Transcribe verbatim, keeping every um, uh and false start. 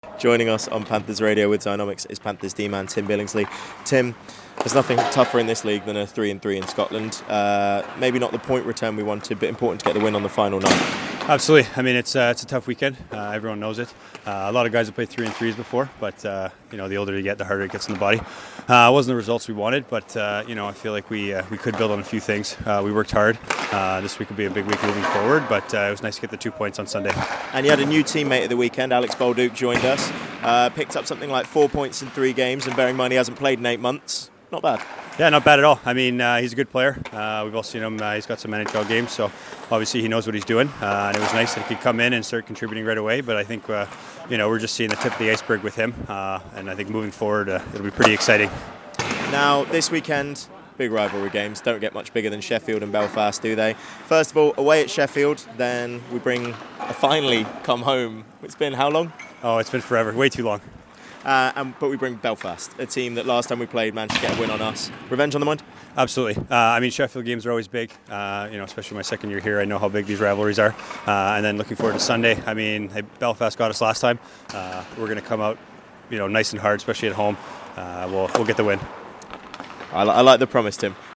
Joining us on Panthers Radio with Zynomics is Panthers D-man Tim Billingsley. Tim, there's nothing tougher in this league than a three and three in Scotland. Uh, maybe not the point return we wanted, but important to get the win on the final night. Absolutely. I mean, it's uh, it's a tough weekend. Uh, everyone knows it. Uh, a lot of guys have played three and threes before, but uh, you know, the older you get, the harder it gets in the body. Uh, it wasn't the results we wanted, but uh, you know, I feel like we uh, we could build on a few things. Uh, we worked hard. Uh, this week will be a big week moving forward, but uh, it was nice to get the two points on Sunday. And you had a new teammate at the weekend. Alex Bolduc joined us. Uh, picked up something like four points in three games, and bearing in mind he hasn't played in eight months, not bad. Yeah, not bad at all. I mean, uh, he's a good player. Uh, we've all seen him. Uh, he's got some N H L games, so obviously he knows what he's doing. Uh, and it was nice that he could come in and start contributing right away. But I think, uh, you know, we're just seeing the tip of the iceberg with him. Uh, and I think moving forward, uh, it'll be pretty exciting. Now, this weekend, big rivalry games. Don't get much bigger than Sheffield and Belfast, do they? First of all, away at Sheffield, then we bring a finally come home. It's been how long? Oh, it's been forever. Way too long. Uh, and, but we bring Belfast, a team that last time we played managed to get a win on us. Revenge on the mind? Absolutely. Uh, I mean, Sheffield games are always big. Uh, you know, especially my second year here, I know how big these rivalries are. Uh, and then looking forward to Sunday. I mean, hey, Belfast got us last time. Uh, we're going to come out, you know, nice and hard, especially at home. Uh, we'll we'll get the win. I, li- I like the promise, Tim.